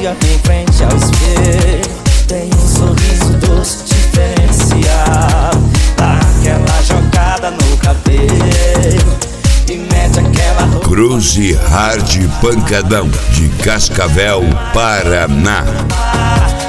dia em frente ao espelho, tem um sorriso doce diferencial, dá aquela jogada no cabelo e mete aquela roupa. Cruze Hard Pancadão, de Cascavel, Paraná.